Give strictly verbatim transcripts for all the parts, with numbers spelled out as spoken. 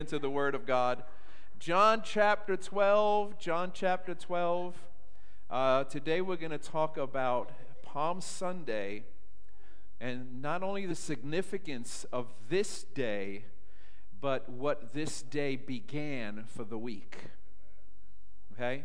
Into the Word of God. John chapter twelve, John chapter twelve. Uh, today we're going to talk about Palm Sunday and not only the significance of this day, but what this day began for the week. Okay?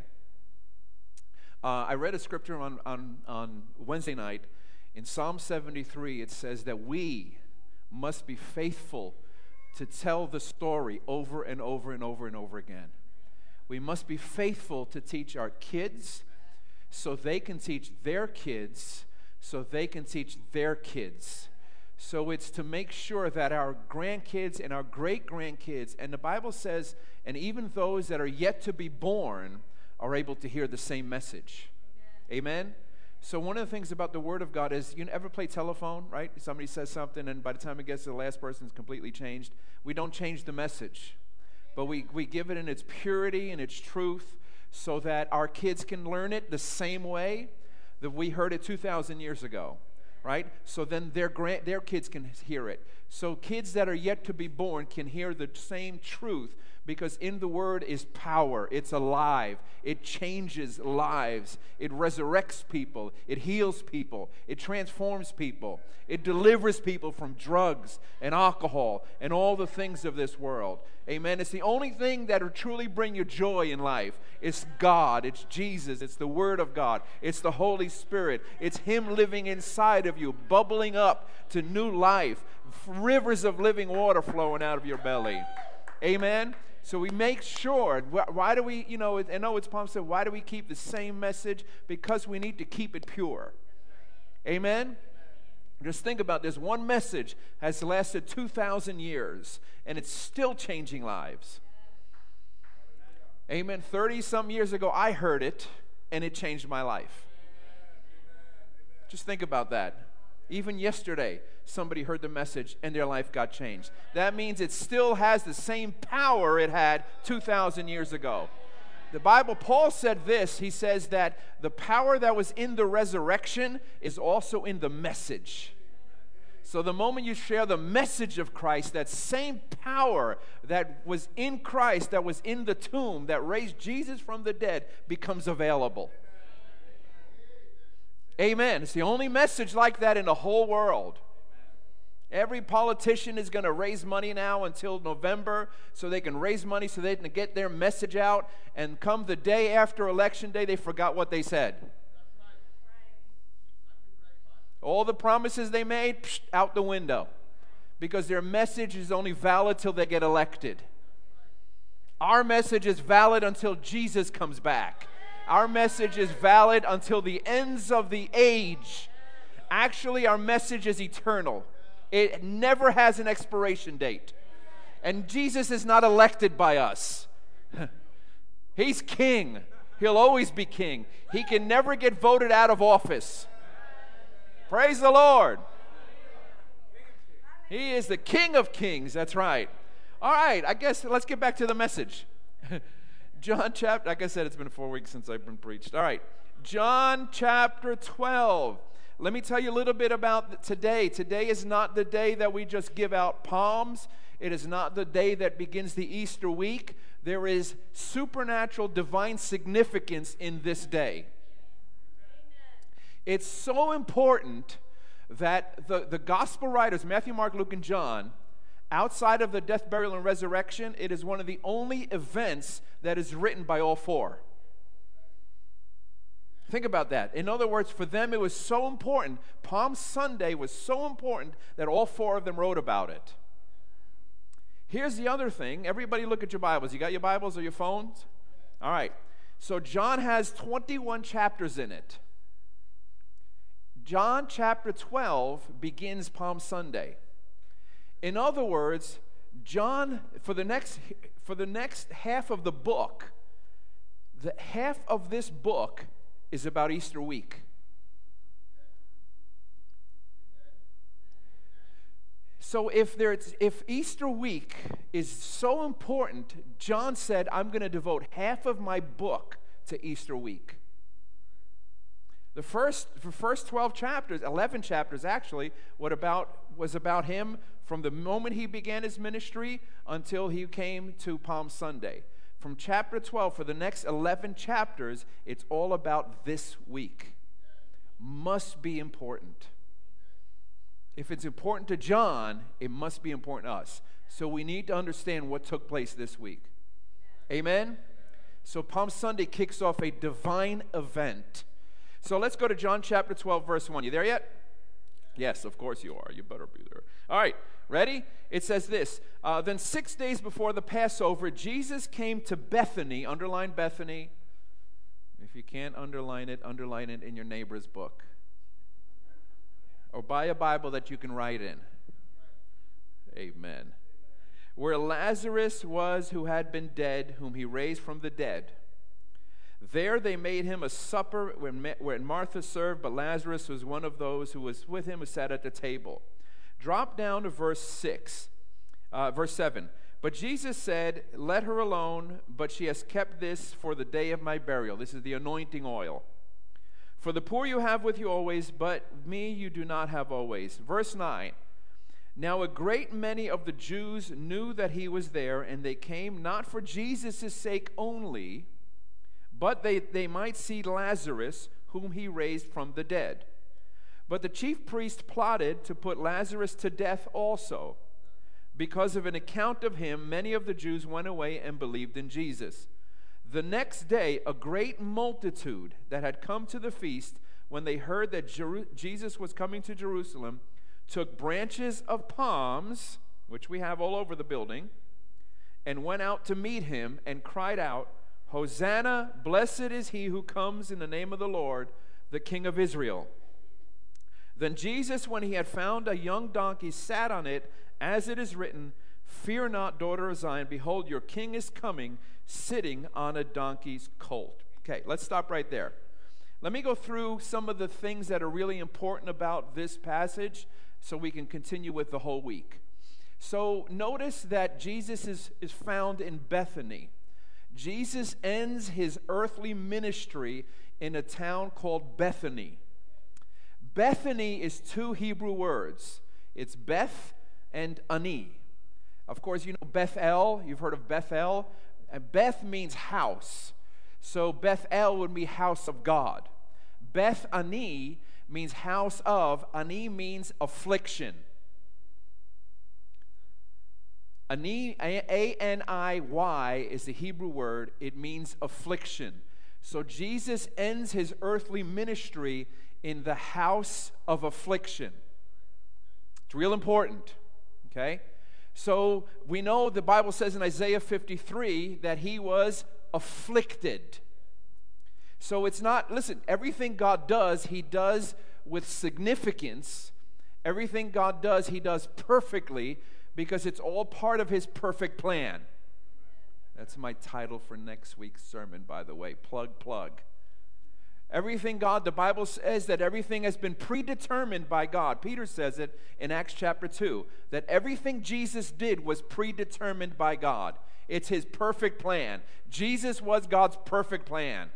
Uh, I read a scripture on, on, on Wednesday night. In Psalm seventy-three, it says that we must be faithful to tell the story over and over and over and over again. We must be faithful to teach our kids so they can teach their kids so they can teach their kids. So it's to make sure that our grandkids and our great-grandkids, and the Bible says, and even those that are yet to be born are able to hear the same message. Amen? Amen? So one of the things about the Word of God is, you ever play telephone, right? Somebody says something, and by the time it gets to the last person, it's completely changed. We don't change the message, but we, we give it in its purity and its truth so that our kids can learn it the same way that we heard it two thousand years ago, right? So then their grand, their kids can hear it. So kids that are yet to be born can hear the same truth, because in the Word is power. It's alive. It changes lives. It resurrects people. It heals people. It transforms people. It delivers people from drugs and alcohol and all the things of this world. Amen. It's the only thing that will truly bring you joy in life. It's God. It's Jesus. It's the Word of God. It's the Holy Spirit. It's Him living inside of you, bubbling up to new life, rivers of living water flowing out of your belly. Amen. So we make sure, why do we, you know, I know it's Palm Sunday, why do we keep the same message? Because we need to keep it pure. Amen? Just think about this. One message has lasted two thousand years, and it's still changing lives. Amen? thirty-some years ago, I heard it, and it changed my life. Just think about that. Even yesterday, somebody heard the message and their life got changed. That means it still has the same power it had two thousand years ago. The Bible, Paul said this, he says that the power that was in the resurrection is also in the message. So the moment you share the message of Christ, that same power that was in Christ, that was in the tomb, that raised Jesus from the dead, becomes available. Amen. It's the only message like that in the whole world. Every politician is going to raise money now until November so they can raise money so they can get their message out. And come the day after Election Day, they forgot what they said. All the promises they made, psh, out the window. Because their message is only valid till they get elected. Our message is valid until Jesus comes back. Our message is valid until the ends of the age. Actually, our message is eternal. It never has an expiration date. And Jesus is not elected by us. He's king. He'll always be king. He can never get voted out of office. Praise the Lord. He is the King of Kings. That's right. All right, I guess let's get back to the message. John chapter, like I said, it's been four weeks since I've been preached. All right, John chapter twelve. Let me tell you a little bit about today. Today is not the day that we just give out palms. It is not the day that begins the Easter week. There is supernatural divine significance in this day. It's so important that the, the gospel writers, Matthew, Mark, Luke, and John, outside of the death, burial, and resurrection, it is one of the only events that is written by all four. Think about that. In other words, for them it was so important. Palm Sunday was so important that all four of them wrote about it. Here's the other thing. Everybody look at your Bibles. You got your Bibles or your phones? All right. So John has twenty-one chapters in it. John chapter twelve begins Palm Sunday. In other words, John, for the next for the next half of the book, the half of this book is about Easter week. So if there's if Easter week is so important, John said, I'm going to devote half of my book to Easter week. The first, the first twelve chapters, eleven chapters actually, what about was about him from the moment he began his ministry until he came to Palm Sunday. From chapter twelve, for the next eleven chapters, it's all about this week. Must be important. If it's important to John, it must be important to us. So we need to understand what took place this week. Amen? So Palm Sunday kicks off a divine event. So let's go to John chapter twelve, verse one. You there yet? Yes, of course you are. You better be there. All right, ready? It says this. Uh, then six days before the Passover, Jesus came to Bethany. Underline Bethany. If you can't underline it, underline it in your neighbor's book. Or buy a Bible that you can write in. Amen. Where Lazarus was who had been dead, whom he raised from the dead. There they made him a supper when Martha served, but Lazarus was one of those who was with him who sat at the table. Drop down to verse six, uh, verse seven. But Jesus said, let her alone, but she has kept this for the day of my burial. This is the anointing oil. For the poor you have with you always, but me you do not have always. Verse nine. Now a great many of the Jews knew that he was there, and they came not for Jesus' sake only, but they, they might see Lazarus, whom he raised from the dead. But the chief priest plotted to put Lazarus to death also. Because of an account of him, many of the Jews went away and believed in Jesus. The next day, a great multitude that had come to the feast, when they heard that Jeru- Jesus was coming to Jerusalem, took branches of palms, which we have all over the building, and went out to meet him and cried out, Hosanna, blessed is he who comes in the name of the Lord, the King of Israel. Then Jesus, when he had found a young donkey, sat on it, as it is written, Fear not, daughter of Zion, behold, your king is coming, sitting on a donkey's colt. Okay, let's stop right there. Let me go through some of the things that are really important about this passage so we can continue with the whole week. So notice that Jesus is, is found in Bethany. Jesus ends his earthly ministry in a town called Bethany. Bethany is two Hebrew words. It's Beth and Ani. Of course, you know Bethel. You've heard of Bethel. And Beth means house. So Bethel would be house of God. Beth Ani means house of. Ani means affliction. Ani, A N I Y is the Hebrew word. It means affliction. So Jesus ends his earthly ministry in the house of affliction. It's real important, okay? So we know the Bible says in Isaiah fifty-three that he was afflicted. So it's not, listen, everything God does, he does with significance. Everything God does, he does perfectly, because it's all part of his perfect plan. That's my title for next week's sermon, by the way. Plug, plug. Everything God, the Bible says that everything has been predetermined by God. Peter says it in Acts chapter two, that everything Jesus did was predetermined by God. It's his perfect plan. Jesus was God's perfect plan.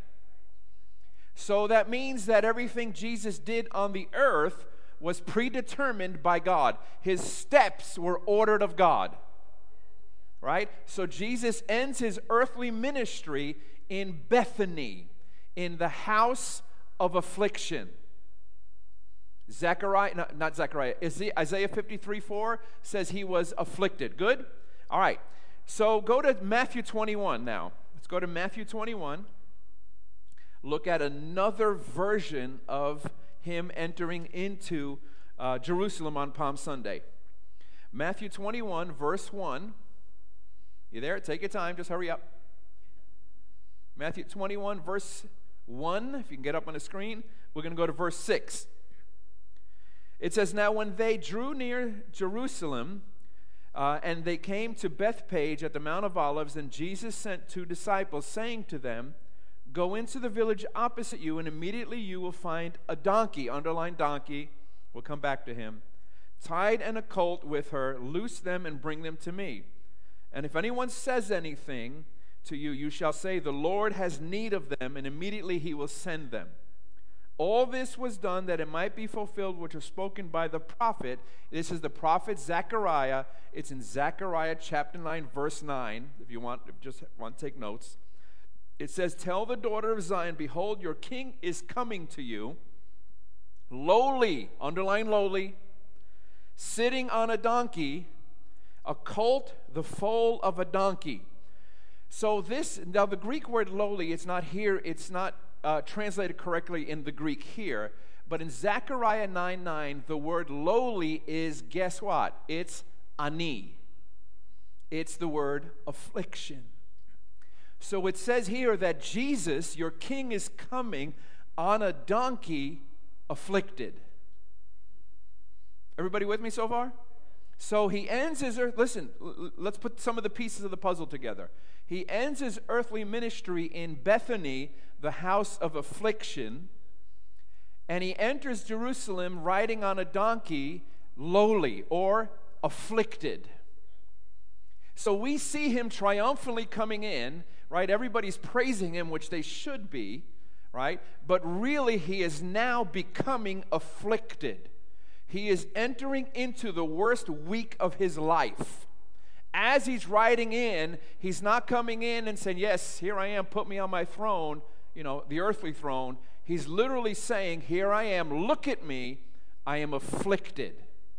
So that means that everything Jesus did on the earth was predetermined by God. His steps were ordered of God. Right? So Jesus ends his earthly ministry in Bethany, in the house of affliction. Zechariah, no, not Zechariah, Isaiah fifty-three four says he was afflicted. Good? All right. So go to Matthew twenty-one now. Let's go to Matthew twenty-one. Look at another version of him entering into uh, Jerusalem on Palm Sunday. Matthew twenty-one, verse one. You there? Take your time. Just hurry up. Matthew twenty-one, verse one. If you can get up on the screen, we're going to go to verse six. It says, Now when they drew near Jerusalem, uh, and they came to Bethphage at the Mount of Olives, and Jesus sent two disciples, saying to them, Go into the village opposite you, and immediately you will find a donkey, underline donkey, we'll come back to him, tied and a colt with her. Loose them and bring them to me. And if anyone says anything to you, you shall say, The Lord has need of them, and immediately he will send them. All this was done that it might be fulfilled which was spoken by the prophet. This is the prophet Zechariah. It's in Zechariah chapter nine, verse nine, if you want, if you just want to take notes. It says, tell the daughter of Zion, behold, your king is coming to you, lowly, underline lowly, sitting on a donkey, a colt, the foal of a donkey. So this, now the Greek word lowly, it's not here, it's not uh, translated correctly in the Greek here, but in Zechariah nine nine, the word lowly is, guess what? It's ani. It's the word affliction. So it says here that Jesus, your king, is coming on a donkey afflicted. Everybody with me so far? So he ends his earth, listen, l- let's put some of the pieces of the puzzle together. He ends his earthly ministry in Bethany, the house of affliction, and he enters Jerusalem riding on a donkey, lowly or afflicted. So we see him triumphantly coming in, right? Everybody's praising him, which they should be, right? But really he is now becoming afflicted. He is entering into the worst week of his life. As he's riding in, he's not coming in and saying, yes, here I am, put me on my throne, you know, the earthly throne. He's literally saying, here I am, look at me, I am afflicted.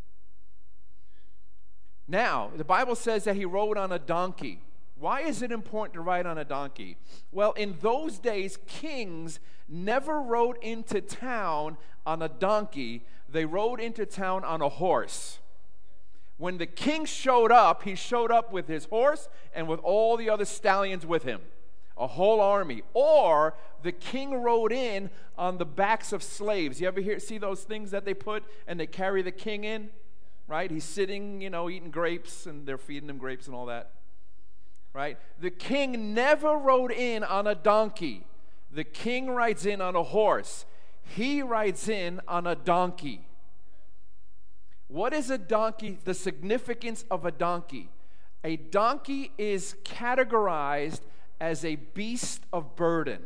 Now, the Bible says that he rode on a donkey. Why is it important to ride on a donkey? Well, in those days, kings never rode into town on a donkey. They rode into town on a horse. When the king showed up, he showed up with his horse and with all the other stallions with him, a whole army. Or the king rode in on the backs of slaves. You ever hear see those things that they put and they carry the king in? Right? He's sitting, you know, eating grapes and they're feeding him grapes and all that. Right? The king never rode in on a donkey. The king rides in on a horse. He rides in on a donkey. What is a donkey? The significance of a donkey. A donkey is categorized as a beast of burden.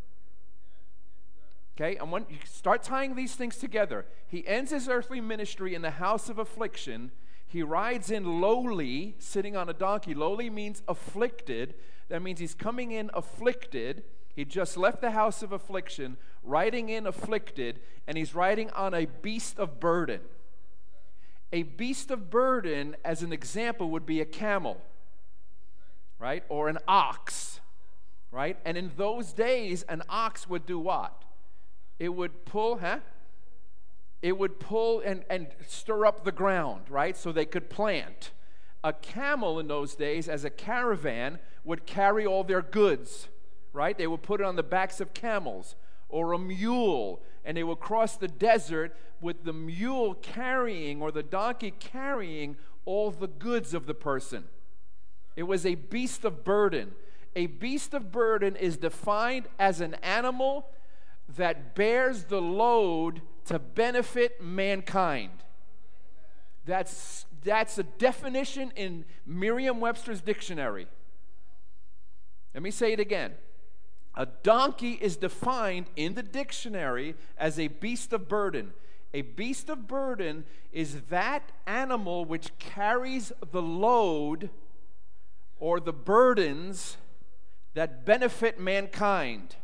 Okay, and when you start tying these things together, he ends his earthly ministry in the house of affliction. He rides in lowly, sitting on a donkey. Lowly means afflicted. That means he's coming in afflicted. He just left the house of affliction, riding in afflicted, and he's riding on a beast of burden. A beast of burden, as an example, would be a camel, right? Or an ox, right? And in those days, an ox would do what? It would pull, huh? It would pull and, and stir up the ground, right? So they could plant. A camel in those days, as a caravan, would carry all their goods, right? They would put it on the backs of camels. Or a mule, and they would cross the desert with the mule carrying, or the donkey carrying, all the goods of the person. It was a beast of burden. A beast of burden is defined as an animal that bears the load to benefit mankind. That's, that's a definition in Merriam-Webster's dictionary. Let me say it again. A donkey is defined in the dictionary as a beast of burden. A beast of burden is that animal which carries the load or the burdens that benefit mankind.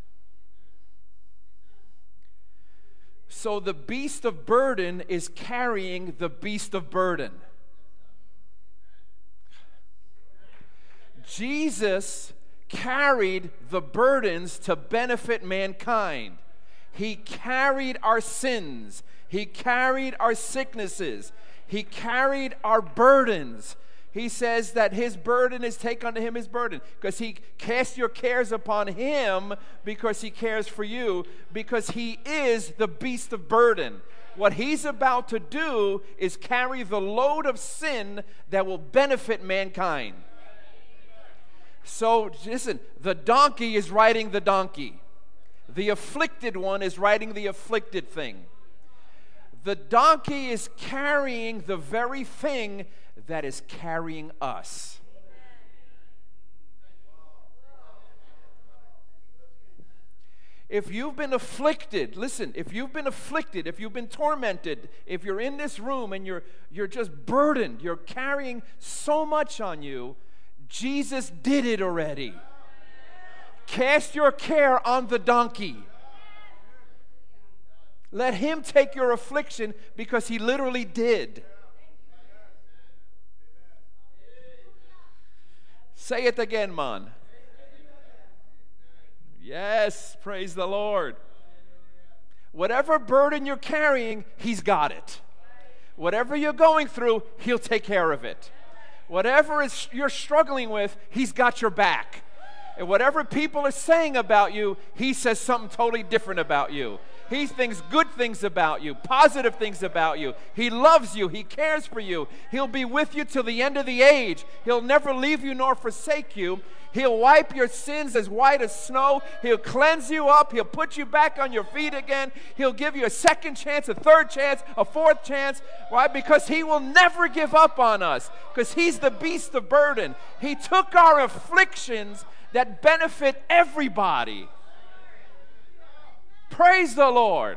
So the beast of burden is carrying the beast of burden. Jesus carried the burdens to benefit mankind. He carried our sins. He carried our sicknesses. He carried our burdens. He says that his burden is take unto him his burden, because he cast your cares upon him, because he cares for you, because he is the beast of burden. What he's about to do is carry the load of sin that will benefit mankind. So, listen, the donkey is riding the donkey. The afflicted one is riding the afflicted thing. The donkey is carrying the very thing that is carrying us. If you've been afflicted, listen, if you've been afflicted, if you've been tormented, if you're in this room and you're, you're just burdened, you're carrying so much on you, Jesus did it already. Cast your care on the donkey. Let him take your affliction because he literally did. Say it again, man. Yes, praise the Lord. Whatever burden you're carrying, he's got it. Whatever you're going through, he'll take care of it. Whatever is you're struggling with, he's got your back. And whatever people are saying about you, he says something totally different about you. He thinks good things about you, positive things about you. He loves you. He cares for you. He'll be with you till the end of the age. He'll never leave you nor forsake you. He'll wipe your sins as white as snow. He'll cleanse you up. He'll put you back on your feet again. He'll give you a second chance, a third chance, a fourth chance. Why? Because he will never give up on us. Because he's the beast of burden. He took our afflictions that benefit everybody. Praise the Lord.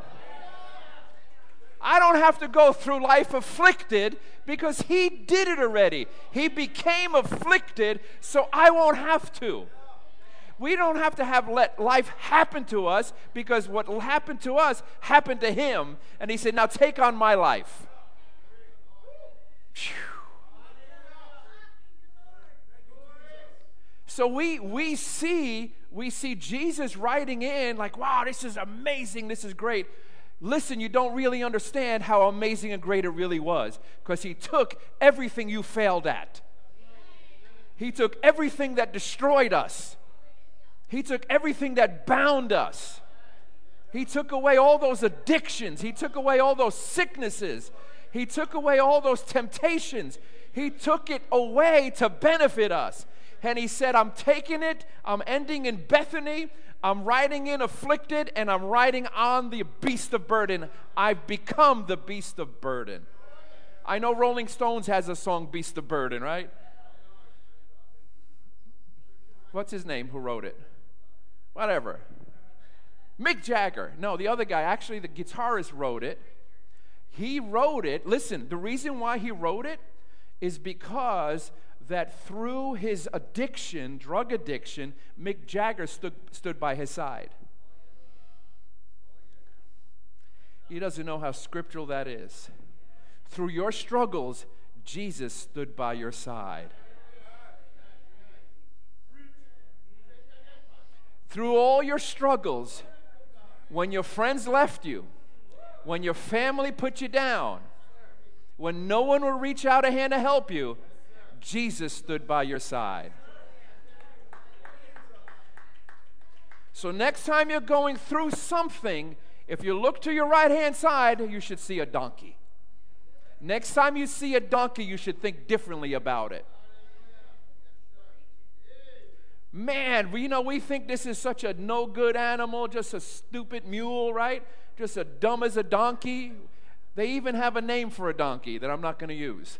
I don't have to go through life afflicted because he did it already. He became afflicted so I won't have to. We don't have to have let life happen to us because what will happen to us happened to him. And he said, now take on my life. Whew. So we we see we see Jesus riding in like, wow, this is amazing, this is great. Listen, you don't really understand how amazing and great it really was, because he took everything you failed at. He took everything that destroyed us. He took everything that bound us. He took away all those addictions. He took away all those sicknesses. He took away all those temptations. He took it away to benefit us. And he said, I'm taking it, I'm ending in Bethany, I'm riding in afflicted, and I'm riding on the beast of burden. I've become the beast of burden. I know Rolling Stones has a song, Beast of Burden, right? What's his name who wrote it? Whatever. Mick Jagger. No, the other guy, actually the guitarist wrote it. He wrote it, listen, the reason why he wrote it is because that through his addiction, drug addiction, Mick Jagger stood, stood by his side. He doesn't know how scriptural that is. Through your struggles, Jesus stood by your side. Through all your struggles, when your friends left you, when your family put you down, when no one would reach out a hand to help you, Jesus stood by your side. So next time you're going through something, if you look to your right-hand side, you should see a donkey. Next time you see a donkey, you should think differently about it. Man, you know, we think this is such a no-good animal, just a stupid mule, right? Just as dumb as a donkey. They even have a name for a donkey that I'm not going to use.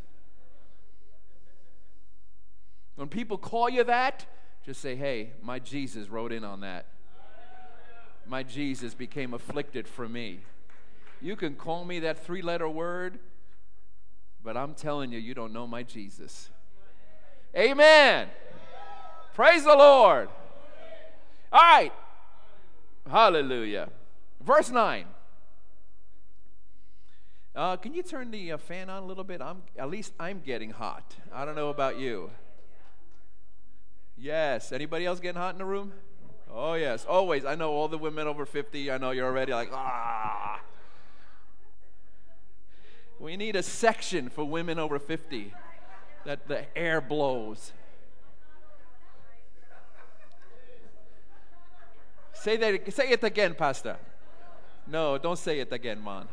When people call you that, just say, hey, my Jesus rode in on that. My Jesus became afflicted for me. You can call me that three-letter word, but I'm telling you, you don't know my Jesus. Amen. Praise the Lord. All right. Hallelujah. Verse nine. Uh, can you turn the uh, fan on a little bit? I'm, at least I'm getting hot. I don't know about you. Yes. Anybody else getting hot in the room? Oh, yes. Always. I know all the women over fifty. I know you're already like, ah. We need a section for women over fifty that the air blows. Say that. Say it again, Pastor. No, don't say it again, man.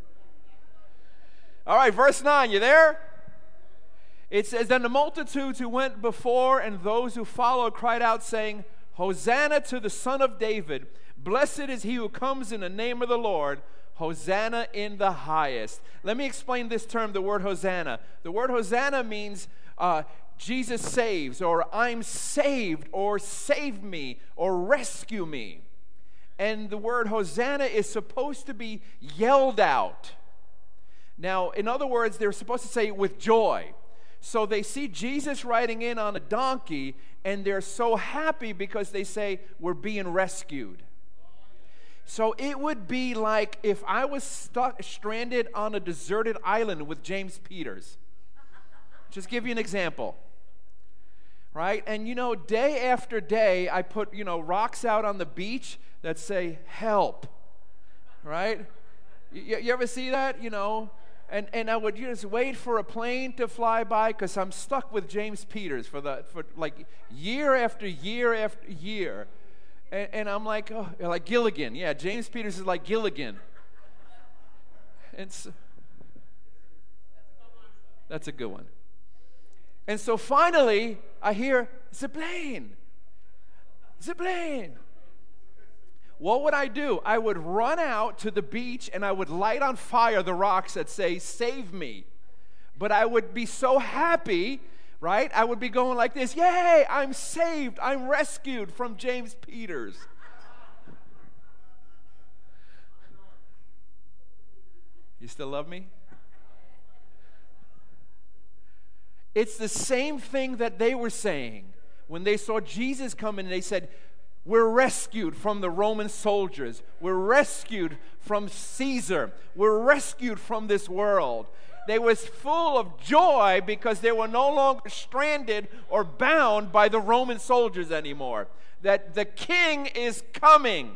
All right, verse nine. You there? It says, then the multitudes who went before and those who followed cried out, saying, Hosanna to the Son of David. Blessed is he who comes in the name of the Lord. Hosanna in the highest. Let me explain this term, the word Hosanna. The word Hosanna means uh, Jesus saves, or I'm saved, or save me, or rescue me. And the word Hosanna is supposed to be yelled out. Now, in other words, they're supposed to say with joy. So they see Jesus riding in on a donkey, and they're so happy because they say, we're being rescued. So it would be like if I was stuck, stranded on a deserted island with James Peters. Just give you an example. Right? And, you know, day after day, I put, you know, rocks out on the beach that say, help. Right? You, you ever see that? You know? And and I would just wait for a plane to fly by because I'm stuck with James Peters for the for like year after year after year. And, and I'm like, oh, like Gilligan. Yeah, James Peters is like Gilligan. It's, that's a good one. And so finally, I hear, Zipplane. Zipplane. What would I do? I would run out to the beach and I would light on fire the rocks that say, save me. But I would be so happy, right? I would be going like this, yay, I'm saved, I'm rescued from James Peters. You still love me? It's the same thing that they were saying when they saw Jesus coming and they said, we're rescued from the Roman soldiers. We're rescued from Caesar. We're rescued from this world. They was full of joy because they were no longer stranded or bound by the Roman soldiers anymore. That the king is coming.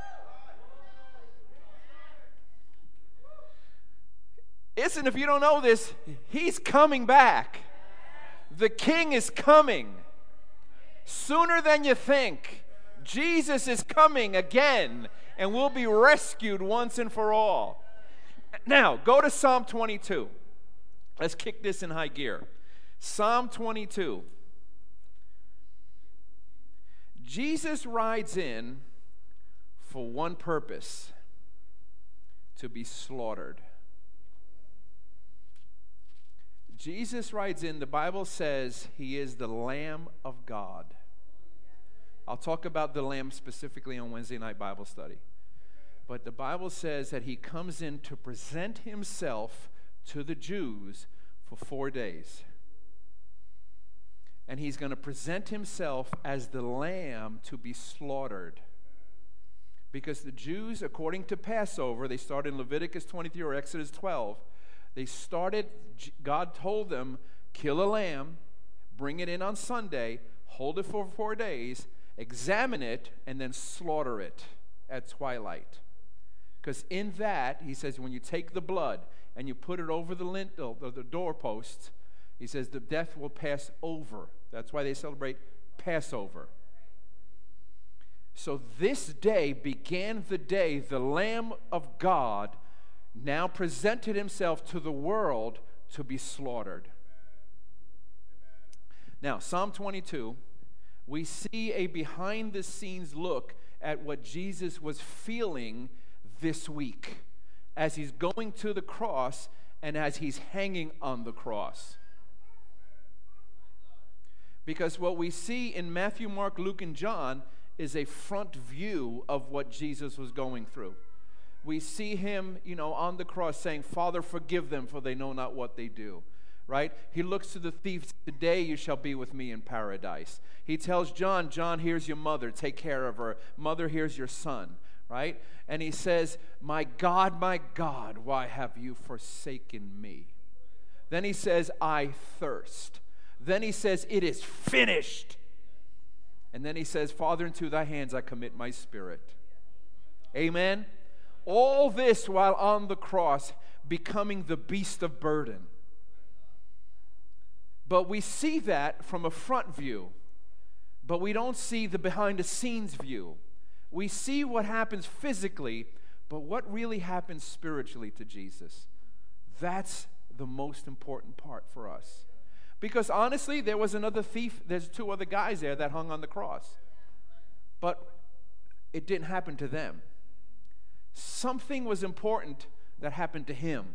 Listen, if you don't know this, he's coming back. The king is coming. Sooner than you think. Jesus is coming again, and we'll be rescued once and for all. Now, go to Psalm twenty-two. Let's kick this in high gear. Psalm twenty-two. Jesus rides in for one purpose: to be slaughtered. Jesus rides in, the Bible says he is the Lamb of God. I'll talk about the Lamb specifically on Wednesday night Bible study. But the Bible says that he comes in to present himself to the Jews for four days. And he's going to present himself as the Lamb to be slaughtered. Because the Jews, according to Passover, they started in Leviticus twenty-three or Exodus twelve. They started, God told them, kill a lamb, bring it in on Sunday, hold it for four days, examine it, and then slaughter it at twilight. Because in that, he says, when you take the blood and you put it over the lintel, the, the doorpost, he says the death will pass over. That's why they celebrate Passover. So this day began the day the Lamb of God now presented himself to the world to be slaughtered. Now, Psalm twenty-two, we see a behind-the-scenes look at what Jesus was feeling this week as he's going to the cross and as he's hanging on the cross. Because what we see in Matthew, Mark, Luke, and John is a front view of what Jesus was going through. We see him, you know, on the cross saying, Father, forgive them, for they know not what they do. Right? He looks to the thief, today you shall be with me in paradise. He tells John, John, here's your mother, take care of her. Mother, here's your son. Right? And he says, my God, my God, why have you forsaken me? Then he says, I thirst. Then he says, it is finished. And then he says, Father, into thy hands I commit my spirit. Amen? All this while on the cross, becoming the beast of burden. But we see that from a front view, but we don't see the behind-the-scenes view. We see what happens physically, but what really happens spiritually to Jesus? That's the most important part for us. Because honestly, there was another thief, there's two other guys there that hung on the cross. But it didn't happen to them. Something was important that happened to him.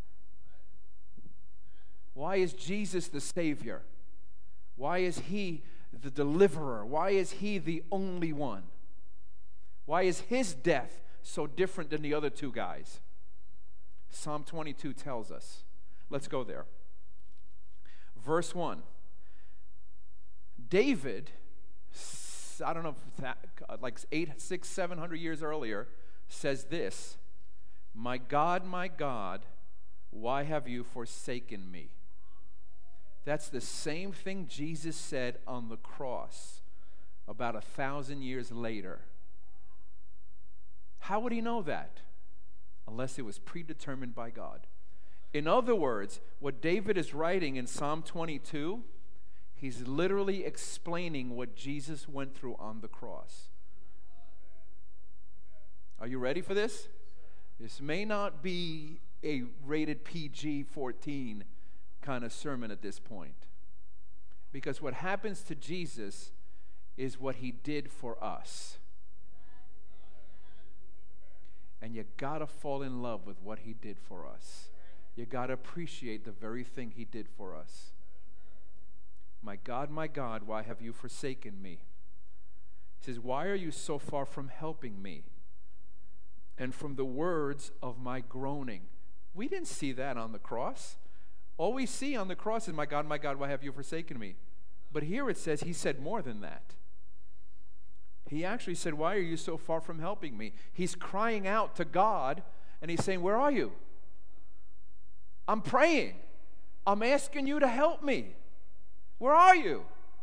Why is Jesus the Savior? Why is he the deliverer? Why is he the only one? Why is his death so different than the other two guys? Psalm twenty-two tells us. Let's go there. Verse one. David, I don't know, if that, like eight, six, seven hundred years earlier, says this: "My God, my God, why have you forsaken me?" That's the same thing Jesus said on the cross about a thousand years later. How would he know that? Unless it was predetermined by God. In other words, what David is writing in Psalm twenty-two, he's literally explaining what Jesus went through on the cross. Are you ready for this? This may not be a rated P G fourteen kind of sermon at this point. Because what happens to Jesus is what he did for us. And you gotta fall in love with what he did for us. You gotta appreciate the very thing he did for us. My God, my God, why have you forsaken me? He says, why are you so far from helping me? And from the words of my groaning. We didn't see that on the cross. All we see on the cross is, my God, my God, why have you forsaken me? But here it says he said more than that. He actually said, why are you so far from helping me? He's crying out to God, and he's saying, where are you? I'm praying. I'm asking you to help me. Where are you?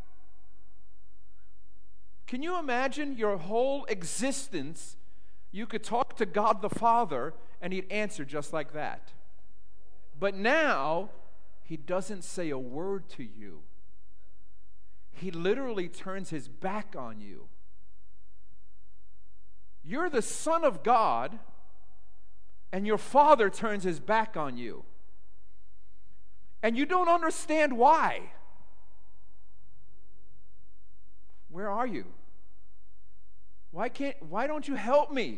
Can you imagine your whole existence? You could talk to God the Father, and he'd answer just like that. But now, he doesn't say a word to you. He literally turns his back on you. You're the Son of God, and your Father turns his back on you. And you don't understand why. Where are you? Why can't, why don't you help me?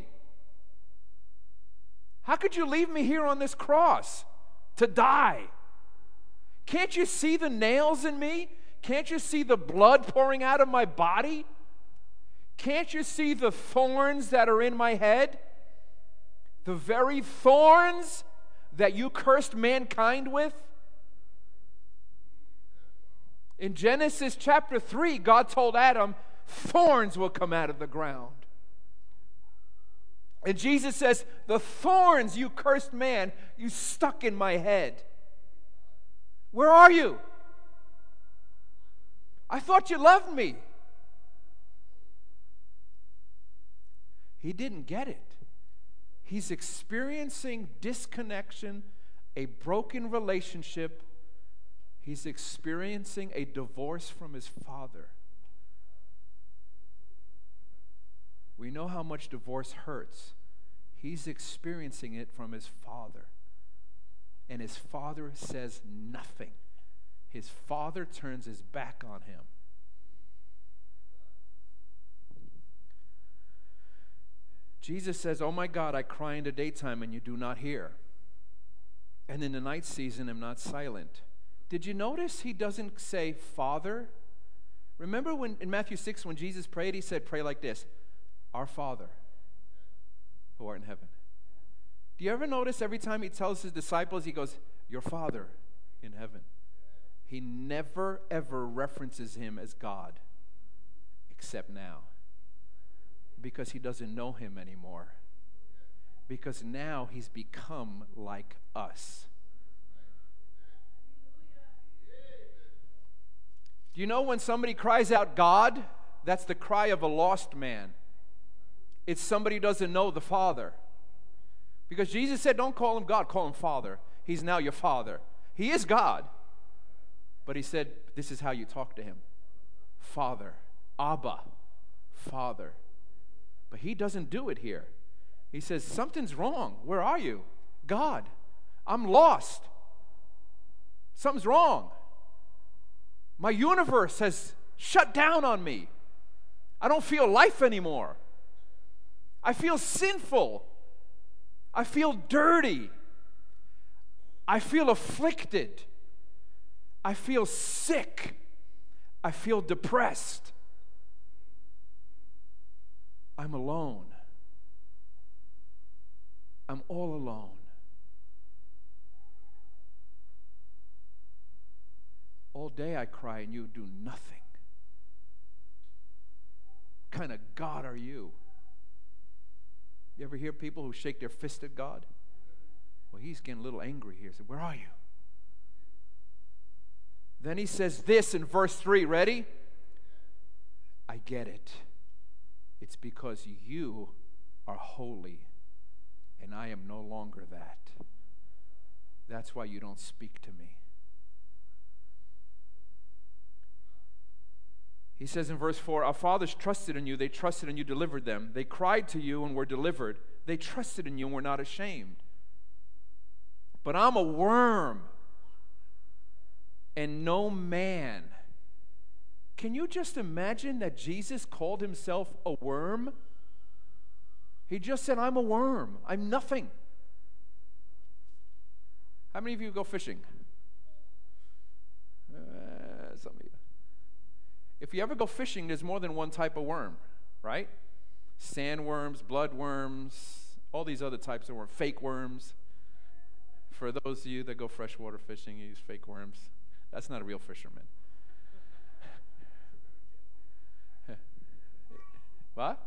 How could you leave me here on this cross to die? Can't you see the nails in me? Can't you see the blood pouring out of my body? Can't you see the thorns that are in my head? The very thorns that you cursed mankind with? In Genesis chapter three, God told Adam, thorns will come out of the ground. And Jesus says, the thorns you cursed man, you stuck in my head. Where are you? I thought you loved me. He didn't get it. He's experiencing disconnection, a broken relationship. He's experiencing a divorce from his father. We know how much divorce hurts. He's experiencing it from his father. And his father says nothing. His father turns his back on him. Jesus says, oh my God, I cry in the daytime and you do not hear. And in the night season, I'm not silent. Did you notice he doesn't say Father? Remember when in Matthew six, when Jesus prayed, he said, pray like this, our Father who art in heaven. Do you ever notice every time he tells his disciples, he goes, your Father in heaven. He never, ever references him as God, except now. Because he doesn't know him anymore. Because now he's become like us. Do you know when somebody cries out God, that's the cry of a lost man. It's somebody who doesn't know the Father. Because Jesus said, don't call him God, call him Father. He's now your Father. He is God. But he said, this is how you talk to him. Father. Abba. Father. But he doesn't do it here. He says, something's wrong. Where are you? God, I'm lost. Something's wrong. My universe has shut down on me. I don't feel life anymore. I feel sinful. I feel dirty. I feel afflicted. I feel sick. I feel depressed. I'm alone. I'm all alone. All day I cry and you do nothing. What kind of God are you? You ever hear people who shake their fist at God? Well, he's getting a little angry here. He said, where are you? Then he says this in verse three. Ready? I get it. It's because you are holy and I am no longer that. That's why you don't speak to me. He says in verse four, our fathers trusted in you. They trusted and you delivered them. They cried to you and were delivered. They trusted in you and were not ashamed. But I'm a worm and no man. Can you just imagine that Jesus called himself a worm? He just said, I'm a worm. I'm nothing. How many of you go fishing? Uh, some of you. If you ever go fishing, there's more than one type of worm, right? Sandworms, bloodworms, all these other types of worms, fake worms. For those of you that go freshwater fishing, you use fake worms. That's not a real fisherman. What?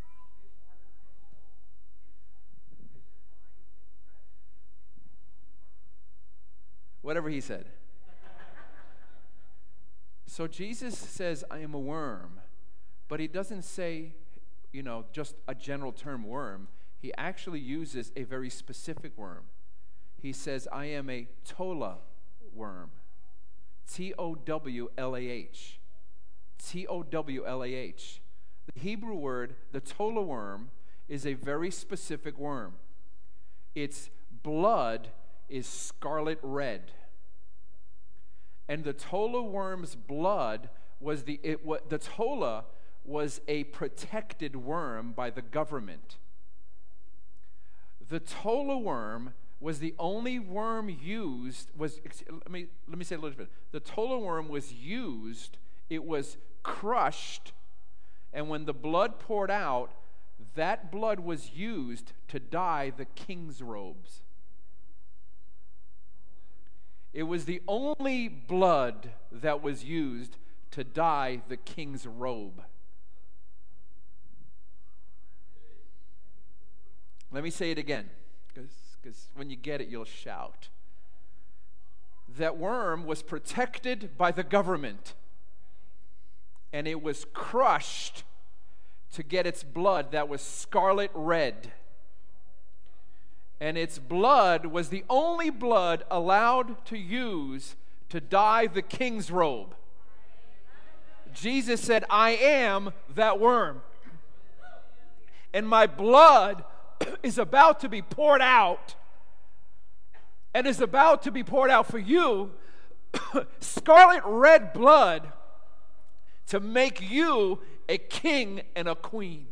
Whatever he said. So Jesus says, I am a worm, but he doesn't say, you know, just a general term worm. He actually uses a very specific worm. He says, I am a tola worm. T O W L A H. T O W L A H. The Hebrew word, the tola worm, is a very specific worm. Its blood is scarlet red. And the tola worm's blood was the it what the tola was a protected worm by the government. The tola worm was the only worm used was let me let me say a little bit. The tola worm was used, it was crushed, and when the blood poured out, that blood was used to dye the king's robes. It was the only blood that was used to dye the king's robe. Let me say it again, because when you get it, you'll shout. That worm was protected by the government, and it was crushed to get its blood that was scarlet red. And its blood was the only blood allowed to use to dye the king's robe. Jesus said, I am that worm. And my blood is about to be poured out. And is about to be poured out for you. Scarlet red blood to make you a king and a queen.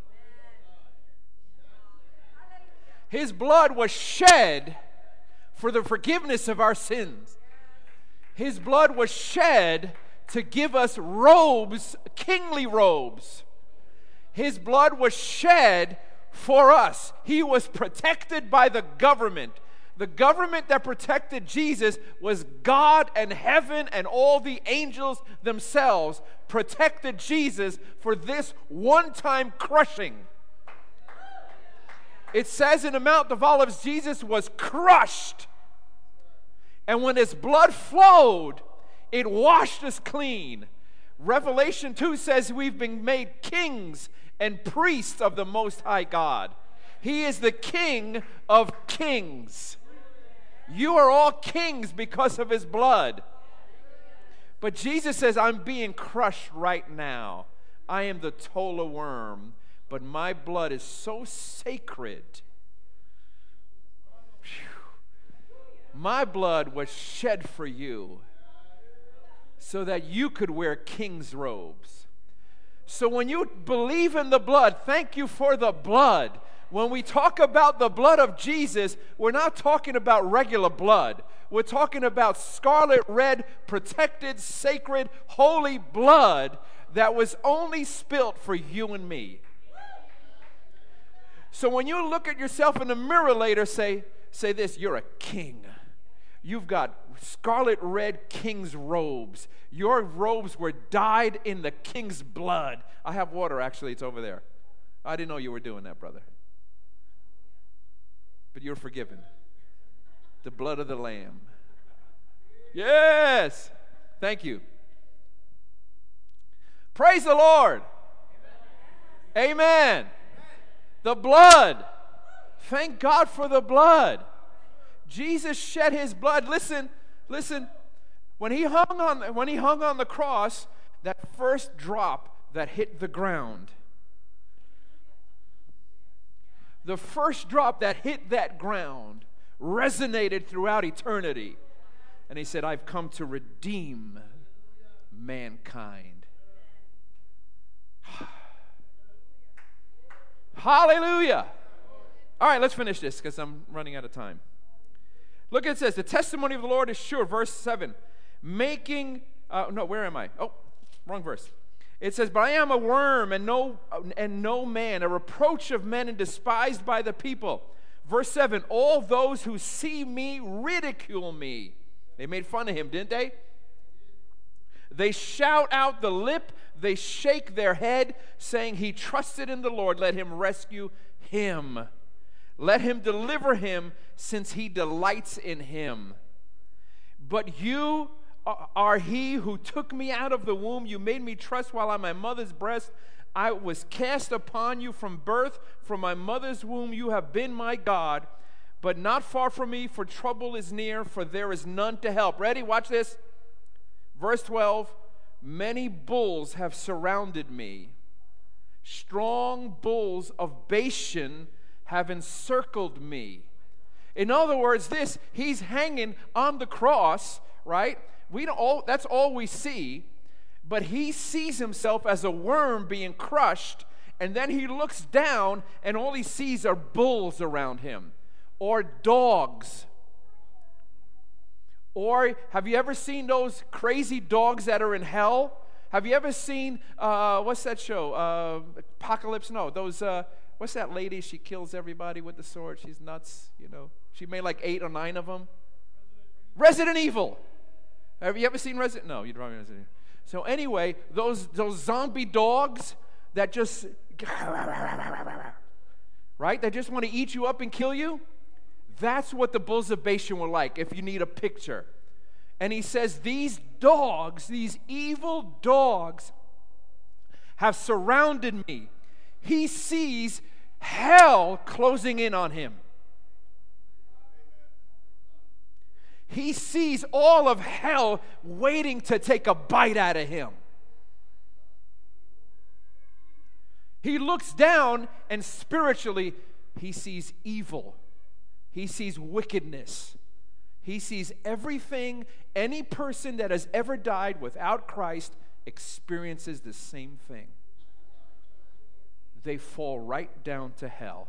His blood was shed for the forgiveness of our sins. His blood was shed to give us robes, kingly robes. His blood was shed for us. He was protected by the government. The government that protected Jesus was God and heaven, and all the angels themselves protected Jesus for this one-time crushing. It says in the Mount of Olives, Jesus was crushed. And when his blood flowed, it washed us clean. Revelation two says we've been made kings and priests of the Most High God. He is the King of kings. You are all kings because of his blood. But Jesus says, I'm being crushed right now. I am the tola worm. But my blood is so sacred. Whew. My blood was shed for you so that you could wear king's robes. So when you believe in the blood, thank you for the blood. When we talk about the blood of Jesus, we're not talking about regular blood. We're talking about scarlet red, protected, sacred, holy blood that was only spilt for you and me. So when you look at yourself in the mirror later, say, say this, you're a king. You've got scarlet red king's robes. Your robes were dyed in the king's blood. I have water, actually. It's over there. I didn't know you were doing that, brother. But you're forgiven. The blood of the Lamb. Yes. Thank you. Praise the Lord. Amen. Amen. The blood. Thank God for the blood. Jesus shed his blood. Listen, listen. When he hung on, when he hung on the cross, that first drop that hit the ground, the first drop that hit that ground resonated throughout eternity. And he said, I've come to redeem mankind. Hallelujah. All right, let's finish this because I'm running out of time. Look, it says, the testimony of the Lord is sure. Verse seven. Making, uh, no, where am I? Oh, wrong verse. It says, but I am a worm and no, and no man, a reproach of men and despised by the people. Verse seven, all those who see me ridicule me. They made fun of him, didn't they? They shout out the lip, they shake their head, saying, he trusted in the Lord, let him rescue him. Let him deliver him, since he delights in him. But you are he who took me out of the womb. You made me trust while on my mother's breast. I was cast upon you from birth. From my mother's womb you have been my God. But not far from me, for trouble is near, for there is none to help. Ready? Watch this. Verse twelve. Many bulls have surrounded me. Strong bulls of Bashan have encircled me. In other words, this, he's hanging on the cross, right? We don't all, that's all we see, but he sees himself as a worm being crushed, and then he looks down, and all he sees are bulls around him, or dogs. Or have you ever seen those crazy dogs that are in hell? Have you ever seen, uh, what's that show? Uh, Apocalypse? No, those, uh, what's that lady? She kills everybody with the sword. She's nuts, you know. She made like eight or nine of them. Resident Evil. Have you ever seen Resident? No, you don't have Resident Evil. So anyway, those those zombie dogs that just, right? They just want to eat you up and kill you. That's what the bulls of Bashan were like, if you need a picture. And he says, these dogs, these evil dogs, have surrounded me. He sees hell closing in on him. He sees all of hell waiting to take a bite out of him. He looks down, and spiritually, he sees evil. He sees wickedness. He sees everything. Any person that has ever died without Christ experiences the same thing. They fall right down to hell.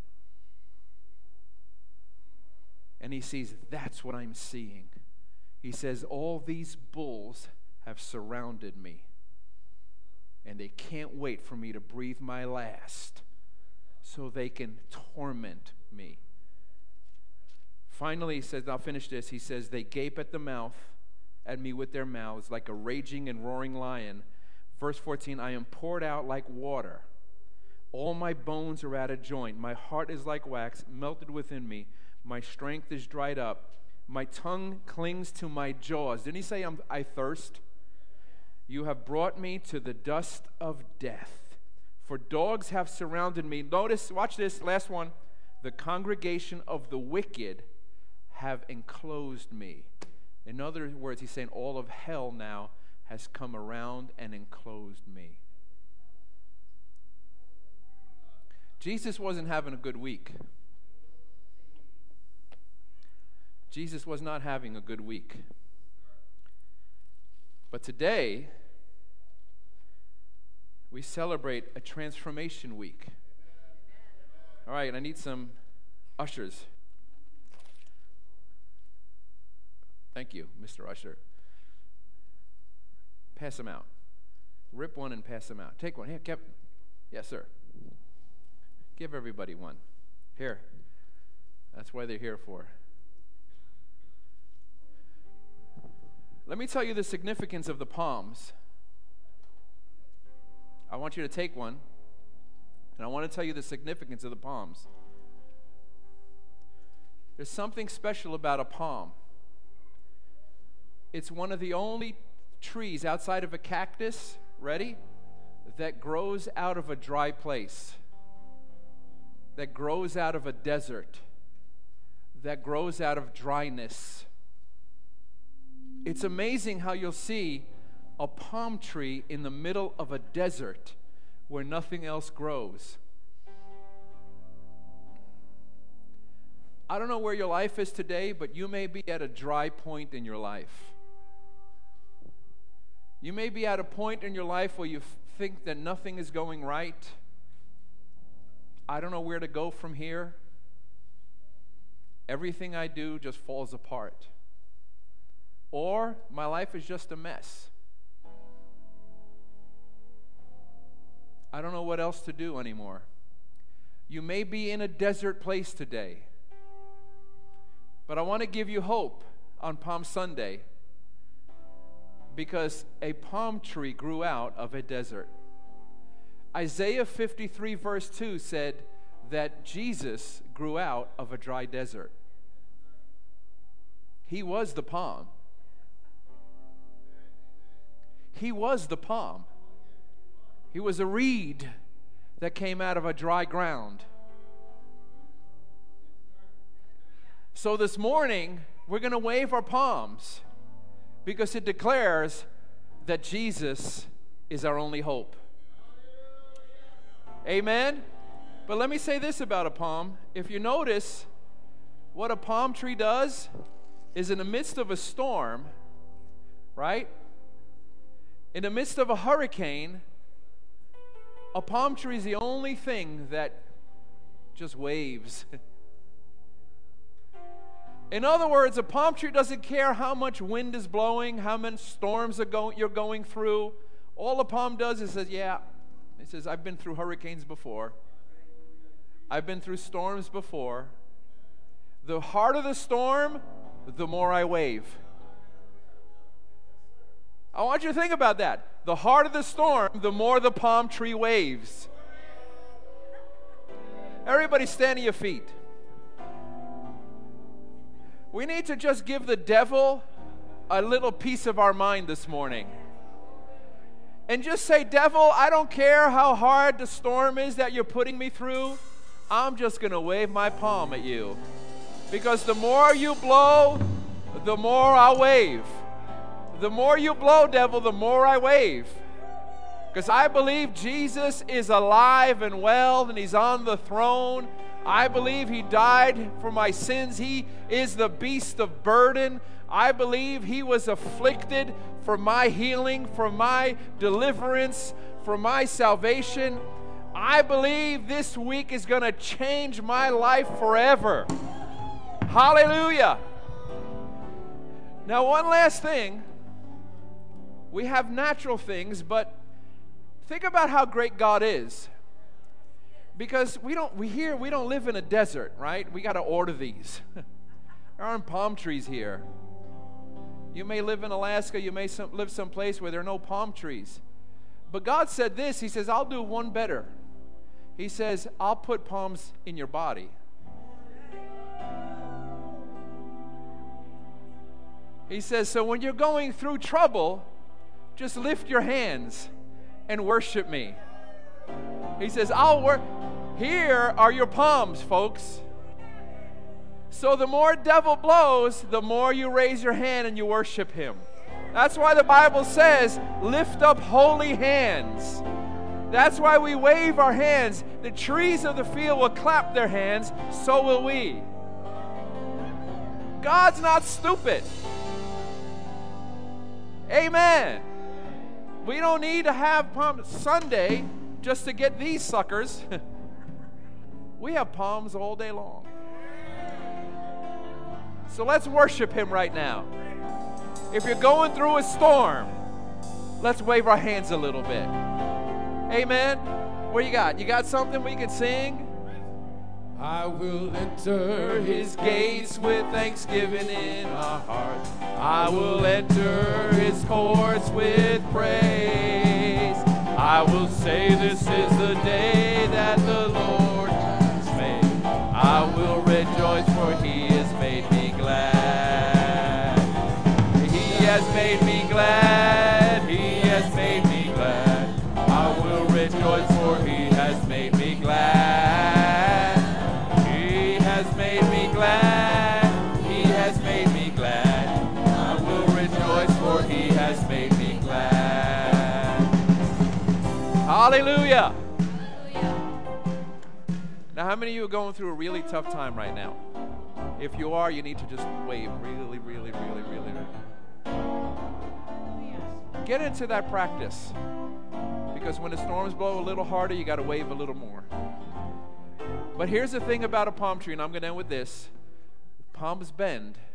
And he sees, that's what I'm seeing. He says, all these bulls have surrounded me, and they can't wait for me to breathe my last so they can torment me. Finally, he says, I'll finish this. He says, they gape at the mouth, at me with their mouths, like a raging and roaring lion. Verse fourteen, I am poured out like water. All my bones are at a joint. My heart is like wax, melted within me. My strength is dried up. My tongue clings to my jaws. Didn't he say I'm, I thirst? You have brought me to the dust of death. For dogs have surrounded me. Notice, watch this, last one. The congregation of the wicked have enclosed me. In other words, he's saying all of hell now has come around and enclosed me. Jesus wasn't having a good week. Jesus was not having a good week. But today, we celebrate a transformation week. All right, I need some ushers. Thank you, Mister Usher. Pass them out. Rip one and pass them out. Take one. Here, Kevin. Yes, sir. Give everybody one. Here. That's why they're here for. Let me tell you the significance of the palms. I want you to take one, and I want to tell you the significance of the palms. There's something special about a palm. It's one of the only trees outside of a cactus, ready, that grows out of a dry place, that grows out of a desert, that grows out of dryness. It's amazing how you'll see a palm tree in the middle of a desert where nothing else grows. I don't know where your life is today, but you may be at a dry point in your life. You may be at a point in your life where you f- think that nothing is going right. I don't know where to go from here. Everything I do just falls apart. Or my life is just a mess. I don't know what else to do anymore. You may be in a desert place today, but I want to give you hope on Palm Sunday, because a palm tree grew out of a desert. Isaiah fifty-three verse two said that Jesus grew out of a dry desert. He was the palm. He was the palm. He was a reed that came out of a dry ground. So this morning, we're going to wave our palms because it declares that Jesus is our only hope. Amen? But let me say this about a palm. If you notice, what a palm tree does is in the midst of a storm, right? In the midst of a hurricane, a palm tree is the only thing that just waves. In other words, a palm tree doesn't care how much wind is blowing, how many storms are going, you're going through. All a palm does is says, yeah, it says, I've been through hurricanes before. I've been through storms before. The harder the storm, the more I wave. I want you to think about that. The harder the storm, the more the palm tree waves. Everybody stand to your feet. We need to just give the devil a little piece of our mind this morning. And just say, devil, I don't care how hard the storm is that you're putting me through. I'm just going to wave my palm at you. Because the more you blow, the more I'll wave. The more you blow, devil, the more I wave. Because I believe Jesus is alive and well, and He's on the throne. I believe He died for my sins. He is the beast of burden. I believe He was afflicted for my healing, for my deliverance, for my salvation. I believe this week is going to change my life forever. Hallelujah. Now, one last thing. We have natural things, but think about how great God is. Because we don't, we here, we don't live in a desert, right? We got to order these. There aren't palm trees here. You may live in Alaska, you may some, live someplace where there are no palm trees. But God said this, He says, I'll do one better. He says, I'll put palms in your body. He says, so when you're going through trouble, just lift your hands and worship me. He says, I'll work. Here are your palms, folks. So the more devil blows, the more you raise your hand and you worship Him. That's why the Bible says, lift up holy hands. That's why we wave our hands. The trees of the field will clap their hands, so will we. God's not stupid. Amen. We don't need to have Palm Sunday just to get these suckers. We have palms all day long. So let's worship Him right now. If you're going through a storm, let's wave our hands a little bit. Amen. What you got? You got something we can sing? I will enter his gates with thanksgiving in our hearts. I will enter his courts with praise. I will say this is the day that the Lord has made. I will rejoice for he has made me glad. He has made me glad. He has made me glad. I will rejoice for he has made me glad. He has made me glad. He has made me glad. I will rejoice for he has made me glad. Hallelujah. Now, how many of you are going through a really tough time right now? If you are, you need to just wave really, really, really, really, really. Get into that practice. Because when the storms blow a little harder, you got to wave a little more. But here's the thing about a palm tree, and I'm going to end with this. Palms bend